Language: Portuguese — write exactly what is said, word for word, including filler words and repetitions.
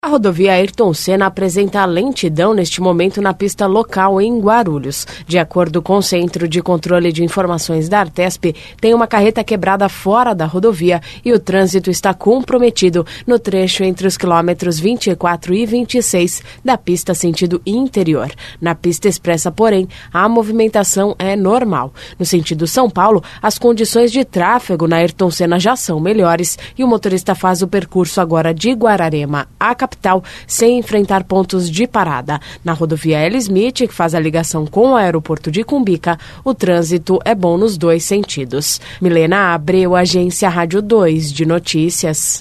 A rodovia Ayrton Senna apresenta lentidão neste momento na pista local em Guarulhos. De acordo com o Centro de Controle de Informações da Artesp, tem uma carreta quebrada fora da rodovia e o trânsito está comprometido no trecho entre os quilômetros vinte e quatro e vinte e seis da pista sentido interior. Na pista expressa, porém, a movimentação é normal. No sentido São Paulo, as condições de tráfego na Ayrton Senna já são melhores e o motorista faz o percurso agora de Guararema a capital sem enfrentar pontos de parada. Na rodovia L. Smith, que faz a ligação com o aeroporto de Cumbica, o trânsito é bom nos dois sentidos. Milena Abreu, Agência Rádio dois de Notícias.